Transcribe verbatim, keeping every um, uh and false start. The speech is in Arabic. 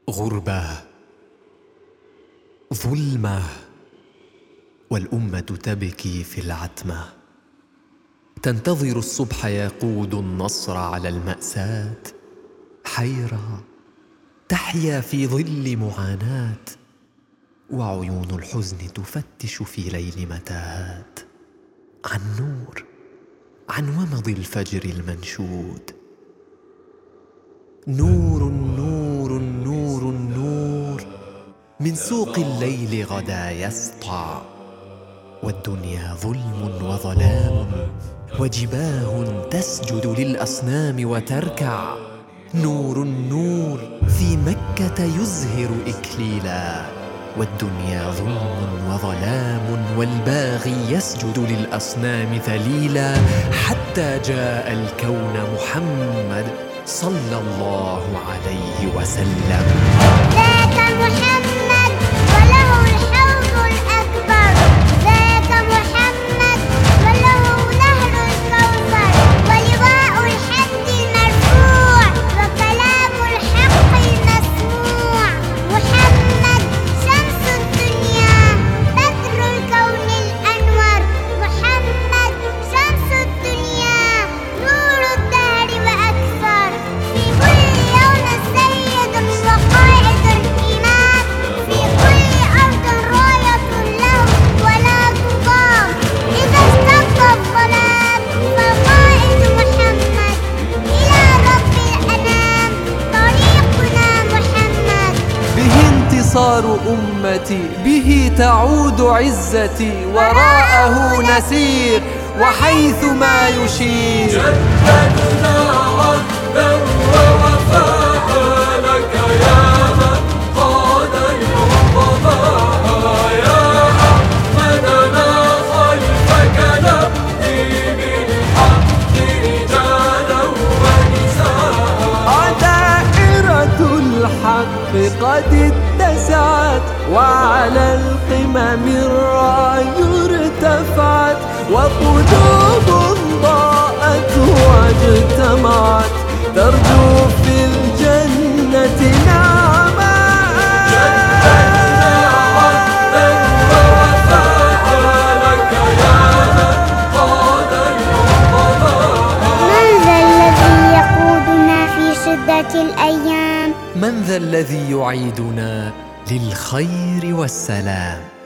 غربة، ظلمة، والأمة تبكي في العتمة، تنتظر الصبح يقود النصر على المأساة، حيرة تحيا في ظل معاناة، وعيون الحزن تفتش في ليل متاهات عن نور، عن ومض الفجر المنشود. نور نور نور نور من سوق الليل غدا يسطع، والدنيا ظلم وظلام وجباه تسجد للأصنام وتركع. نور نور في مكة يزهر إكليلا، والدنيا ظلم وظلام والباغي يسجد للأصنام ذليلا، حتى جاء الكون محمد صلى الله عليه وسلم. ذاك محمد وله الحوض الأكبر، ذاك محمد وله نهر الكوثر، ولواء الحمد المرفوع وكلام الحق المسموع. محمد شمس الدنيا بدر الكون الأنور، محمد شمس الدنيا نور الدهر وأكثر. في كل يوم سيد وقائد إمام، في كل أرض راية له ولا تضام. إذا اشتد الظلام فالقائد محمد، إلى رب الأنام طريقنا محمد. به انتصار أمتي، به تعود عزتي، وراءه نسير وحيث ما يشير. جددنا عهدا ووفاء لك يا من قاد المصطفى، يا أحمدنا خلفك نبني بالحق رجالا ونساء. دائرة الحق قد اتسعت، وعلى القمم الراي ارتفعت، وقلوب ضاءت واجتمعت ترجو في الجنة نعما. جددنا عهدا ووفاء لك يا من قاد المصطفى. من ذا الذي يقودنا في شدة الأيام؟ من ذا الذي يعيدنا للخير والسلام؟